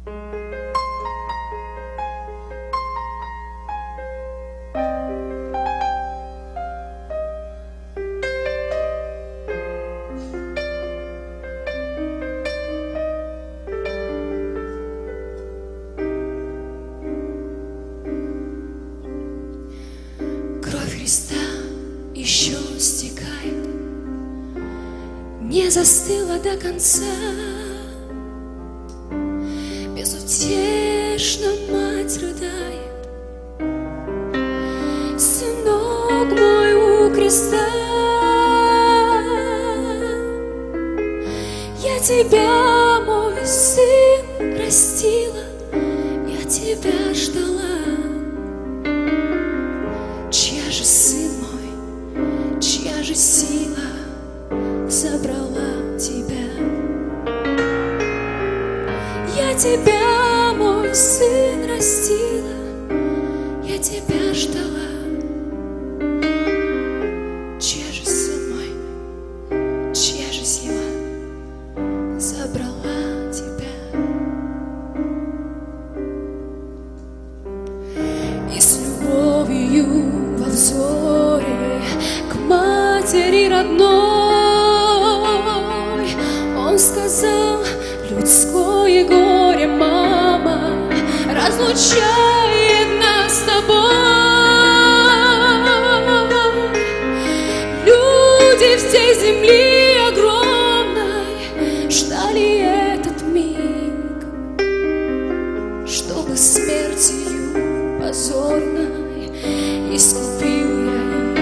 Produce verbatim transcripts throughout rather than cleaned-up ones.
Еще стекает, не застыла до конца. Безутешно мать рыдает, сынок мой у креста. Я тебя, мой сын, растила, я тебя ждала. Чья же сын мой, чья же сила забрала тебя? Я тебя, мой сын, растила, я тебя ждала. Чья же сын мой, чья же сила забрала тебя? И с любовью во взоре к матери родной он сказал: людское горе, мама, разлучает нас с тобой. Люди всей земли огромной ждали этот миг, чтобы смертью позорной искупил я их.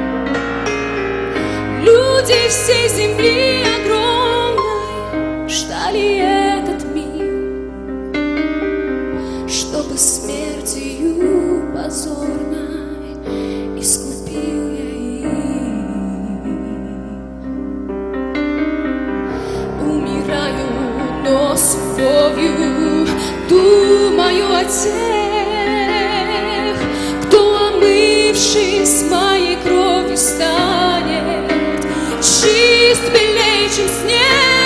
Люди всей земли огромной ждали этот миг, чтобы смертью позорной искупил я их. Умираю, но с любовью думаю о тех, кто, омывшись моей кровью, станет чист, белей, чем снег.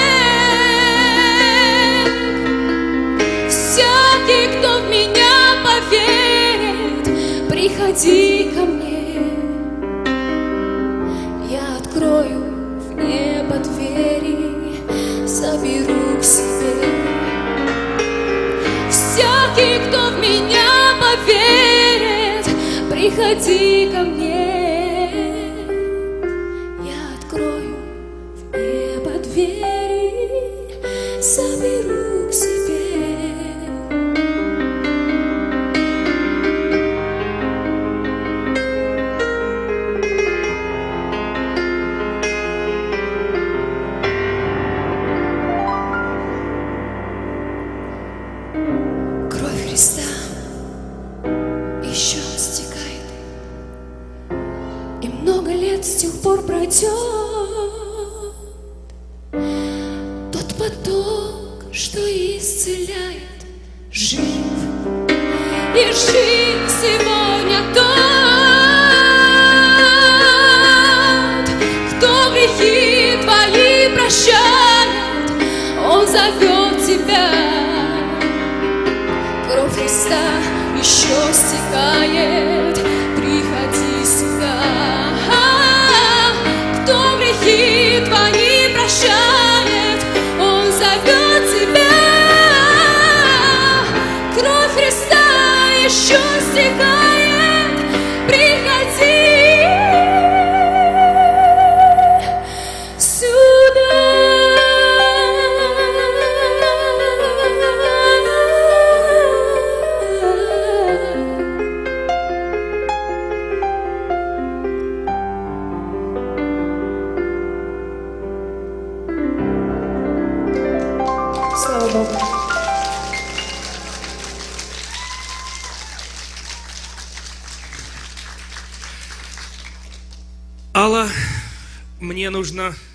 Всякий, кто в меня поверит, приходи ко мне, я открою в небо двери, заберу к себе. Всякий, кто в меня поверит, приходи ко мне, я открою в небо двери, заберу к себе. Кровь Христа еще стекает, и много лет с тех пор пройдет. Тот поток, что исцеляет, жив, и жив сегодня тот, кто грехи твои прощает, он зовет тебя. Кровь Христа еще стекает, приходи сюда. Кто грехи твои прощает, он зовет тебя. Кровь Христа еще стекает, приходи сюда. Слава Богу. Алла, мне нужно